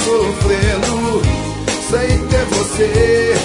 sofrendo sem ter você.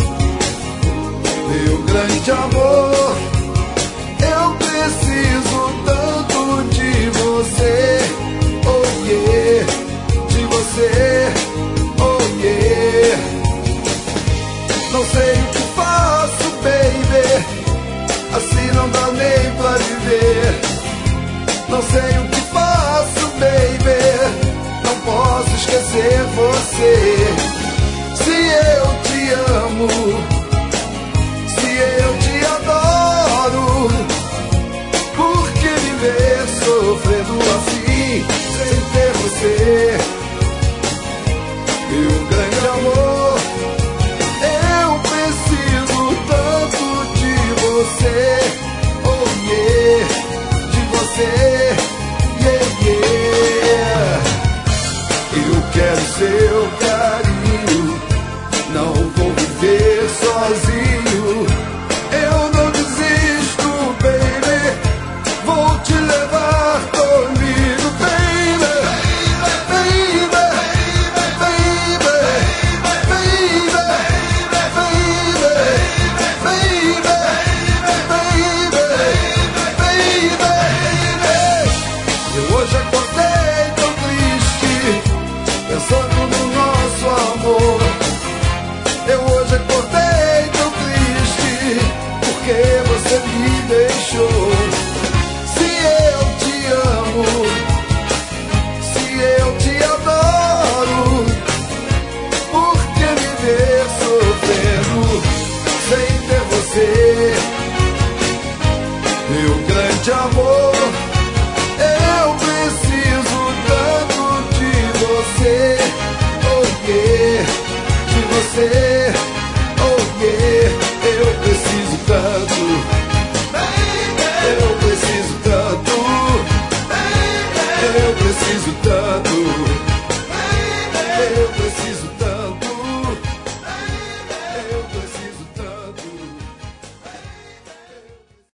Meu grande amor, eu preciso tanto de você. Oh yeah, de você. Oh yeah. Não sei o que faço, baby, assim não dá nem pra viver. Não sei o que faço, baby, não posso esquecer você. Se eu te amo, se eu te adoro, por que viver sofrendo assim sem ter você? Meu grande amor, eu preciso tanto de você. Oh yeah, de você. Yeah, yeah. Eu quero seu carinho, não vou viver sozinho. Eu não desisto, baby, vou te levar comigo, baby. Baby, baby, baby, baby, baby, baby. Eu hoje acordei tão triste, pensando